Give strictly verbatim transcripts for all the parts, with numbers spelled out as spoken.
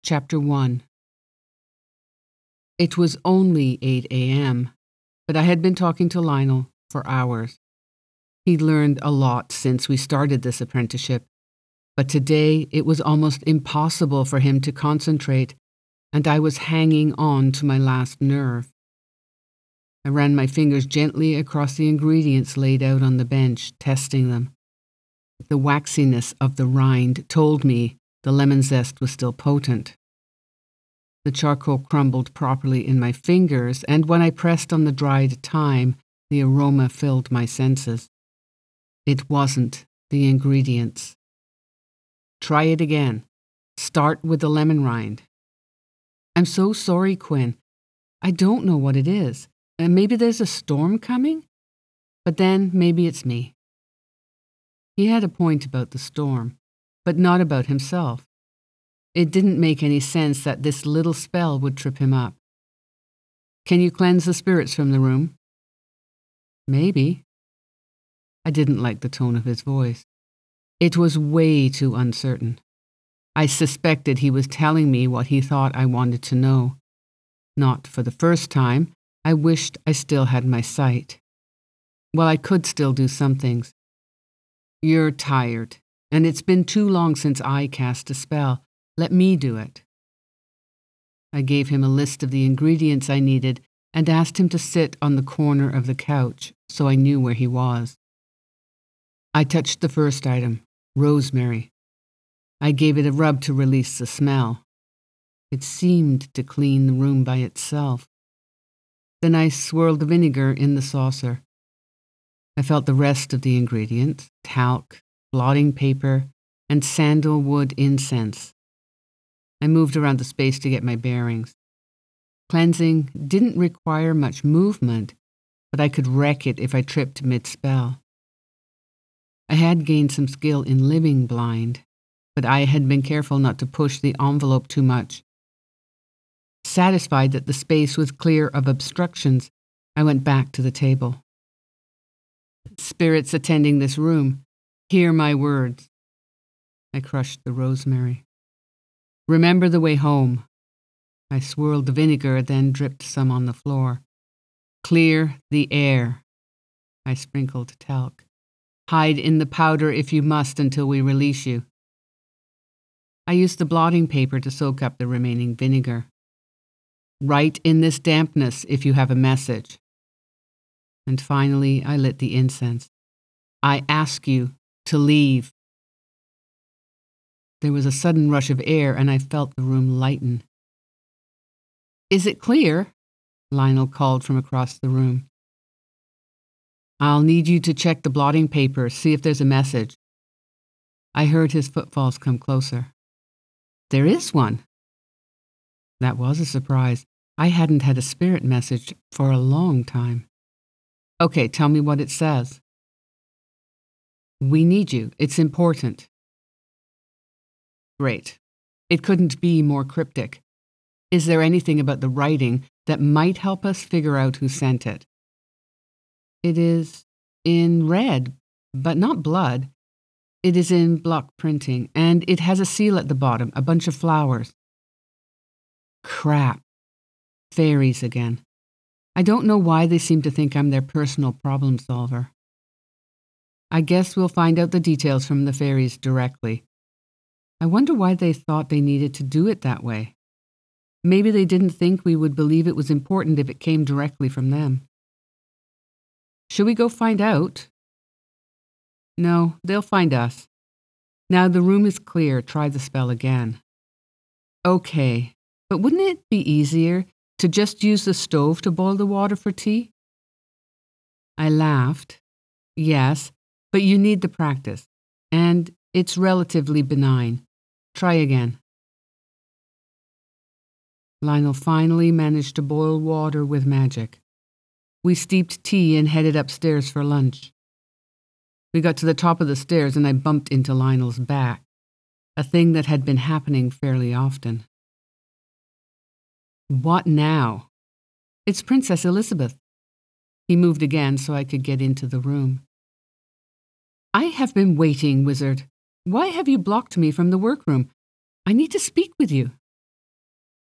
Chapter one. It was only eight a.m., but I had been talking to Lionel for hours. He'd learned a lot since we started this apprenticeship, but today it was almost impossible for him to concentrate, and I was hanging on to my last nerve. I ran my fingers gently across the ingredients laid out on the bench, testing them. The waxiness of the rind told me the lemon zest was still potent. The charcoal crumbled properly in my fingers, and when I pressed on the dried thyme, the aroma filled my senses. It wasn't the ingredients. Try it again. Start with the lemon rind. I'm so sorry, Quinn. I don't know what it is. Uh, maybe there's a storm coming? But then maybe it's me. He had a point about the storm, but not about himself. It didn't make any sense that this little spell would trip him up. Can you cleanse the spirits from the room? Maybe. I didn't like the tone of his voice. It was way too uncertain. I suspected he was telling me what he thought I wanted to know. Not for the first time, I wished I still had my sight. Well, I could still do some things. You're tired, and it's been too long since I cast a spell. Let me do it. I gave him a list of the ingredients I needed and asked him to sit on the corner of the couch so I knew where he was. I touched the first item, rosemary. I gave it a rub to release the smell. It seemed to clean the room by itself. Then I swirled the vinegar in the saucer. I felt the rest of the ingredients, talc, blotting paper, and sandalwood incense. I moved around the space to get my bearings. Cleansing didn't require much movement, but I could wreck it if I tripped mid-spell. I had gained some skill in living blind, but I had been careful not to push the envelope too much. Satisfied that the space was clear of obstructions, I went back to the table. Spirits attending this room, hear my words. I crushed the rosemary. Remember the way home. I swirled the vinegar, then dripped some on the floor. Clear the air. I sprinkled talc. Hide in the powder if you must until we release you. I used the blotting paper to soak up the remaining vinegar. Write in this dampness if you have a message. And finally, I lit the incense. I ask you to leave. There was a sudden rush of air, and I felt the room lighten. Is it clear? Lionel called from across the room. I'll need you to check the blotting paper, see if there's a message. I heard his footfalls come closer. There is one. That was a surprise. I hadn't had a spirit message for a long time. Okay, tell me what it says. We need you. It's important. Great. It couldn't be more cryptic. Is there anything about the writing that might help us figure out who sent it? It is in red, but not blood. It is in block printing, and it has a seal at the bottom, a bunch of flowers. Crap. Fairies again. I don't know why they seem to think I'm their personal problem solver. I guess we'll find out the details from the fairies directly. I wonder why they thought they needed to do it that way. Maybe they didn't think we would believe it was important if it came directly from them. Should we go find out? No, they'll find us. Now the room is clear. Try the spell again. Okay, but wouldn't it be easier to just use the stove to boil the water for tea? I laughed. Yes, but you need the practice, and it's relatively benign. Try again. Lionel finally managed to boil water with magic. We steeped tea and headed upstairs for lunch. We got to the top of the stairs and I bumped into Lionel's back, a thing that had been happening fairly often. What now? It's Princess Elizabeth. He moved again so I could get into the room. I have been waiting, wizard. Why have you blocked me from the workroom? I need to speak with you.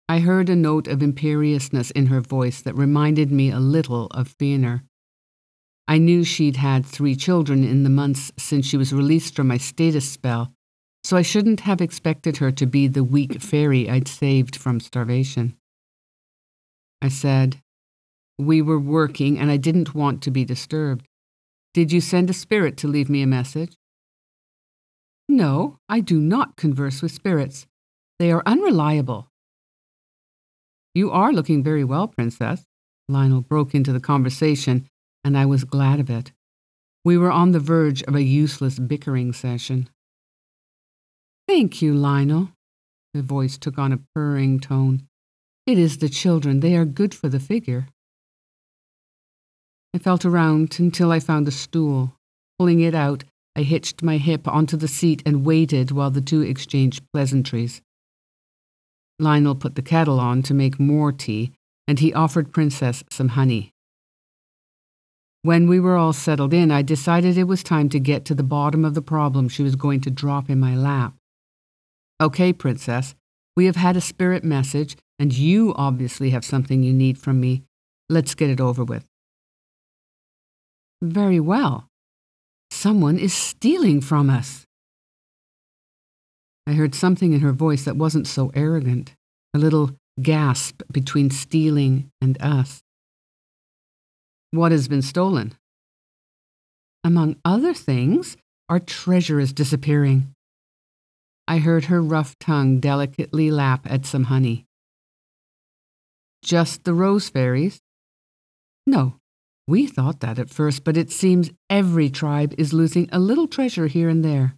I heard a note of imperiousness in her voice that reminded me a little of Fiona. I knew she'd had three children in the months since she was released from my status spell, so I shouldn't have expected her to be the weak fairy I'd saved from starvation. I said, "We were working and I didn't want to be disturbed. Did you send a spirit to leave me a message?" "No, I do not converse with spirits. They are unreliable." "You are looking very well, Princess." Lionel broke into the conversation, and I was glad of it. We were on the verge of a useless bickering session. "Thank you, Lionel." The voice took on a purring tone. "It is the children. They are good for the figure." I felt around until I found a stool. Pulling it out, I hitched my hip onto the seat and waited while the two exchanged pleasantries. Lionel put the kettle on to make more tea, and he offered Princess some honey. When we were all settled in, I decided it was time to get to the bottom of the problem she was going to drop in my lap. "Okay, Princess, we have had a spirit message, and you obviously have something you need from me. Let's get it over with." "Very well. Someone is stealing from us." I heard something in her voice that wasn't so arrogant, a little gasp between stealing and us. "What has been stolen?" "Among other things, our treasure is disappearing." I heard her rough tongue delicately lap at some honey. "Just the rose fairies?" "No. We thought that at first, but it seems every tribe is losing a little treasure here and there."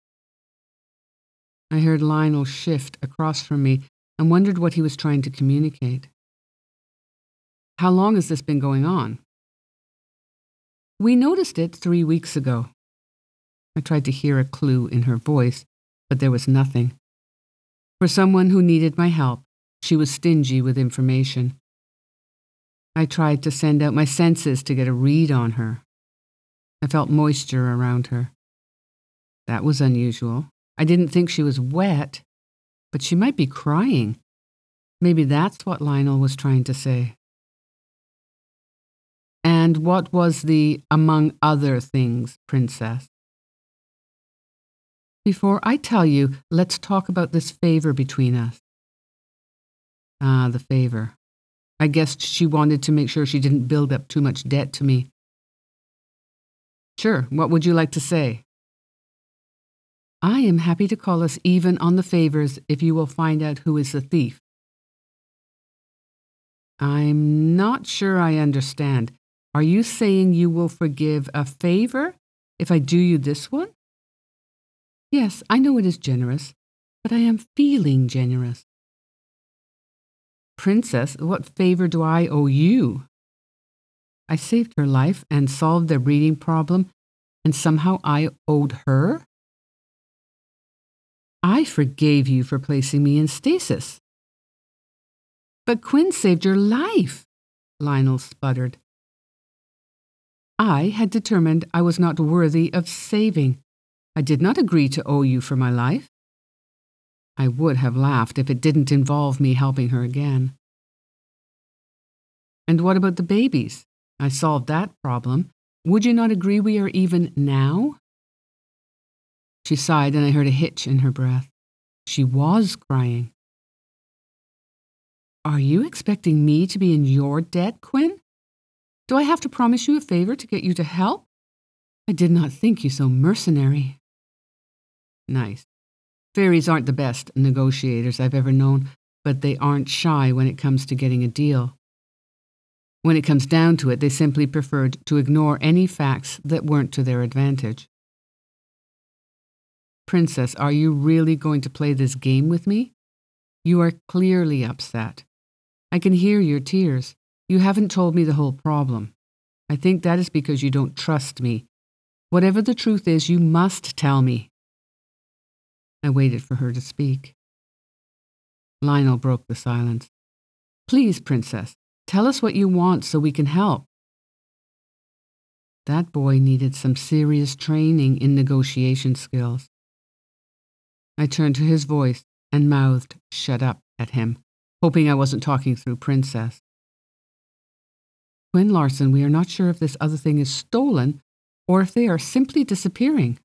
I heard Lionel shift across from me and wondered what he was trying to communicate. "How long has this been going on?" "We noticed it three weeks ago." I tried to hear a clue in her voice, but there was nothing. For someone who needed my help, she was stingy with information. I tried to send out my senses to get a read on her. I felt moisture around her. That was unusual. I didn't think she was wet, but she might be crying. Maybe that's what Lionel was trying to say. "And what was the 'among other things,' Princess?" "Before I tell you, let's talk about this favor between us." Ah, the favor. I guessed she wanted to make sure she didn't build up too much debt to me. "Sure, what would you like to say?" "I am happy to call us even on the favors if you will find out who is the thief." "I'm not sure I understand. Are you saying you will forgive a favor if I do you this one?" "Yes, I know it is generous, but I am feeling generous." "Princess, what favor do I owe you?" I saved her life and solved their breeding problem, and somehow I owed her? "I forgave you for placing me in stasis." "But Quinn saved your life," Lionel sputtered. "I had determined I was not worthy of saving. I did not agree to owe you for my life." I would have laughed if it didn't involve me helping her again. "And what about the babies? I solved that problem. Would you not agree we are even now?" She sighed, and I heard a hitch in her breath. She was crying. "Are you expecting me to be in your debt, Quinn? Do I have to promise you a favor to get you to help? I did not think you so mercenary." Nice. Fairies aren't the best negotiators I've ever known, but they aren't shy when it comes to getting a deal. When it comes down to it, they simply preferred to ignore any facts that weren't to their advantage. "Princess, are you really going to play this game with me? You are clearly upset. I can hear your tears. You haven't told me the whole problem. I think that is because you don't trust me. Whatever the truth is, you must tell me." I waited for her to speak. Lionel broke the silence. "Please, Princess, tell us what you want so we can help." That boy needed some serious training in negotiation skills. I turned to his voice and mouthed "shut up" at him. hoping I wasn't talking through Princess. Twin Larson, we are not sure if this other thing is stolen or if they are simply disappearing.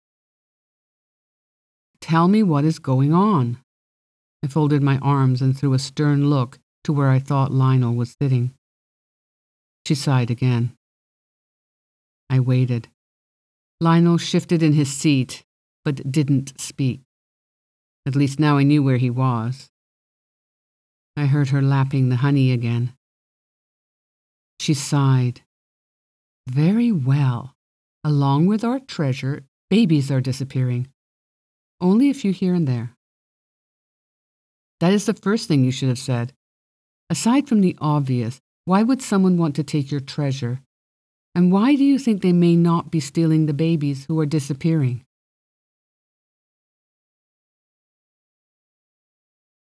Tell me what is going on. I folded my arms and threw a stern look to where I thought Lionel was sitting. She sighed again. I waited. Lionel shifted in his seat, but didn't speak. At least now I knew where he was. I heard her lapping the honey again. She sighed. Very well. Along with our treasure, babies are disappearing. Only a few here and there. That is the first thing you should have said. Aside from the obvious, why would someone want to take your treasure? And why do you think they may not be stealing the babies who are disappearing?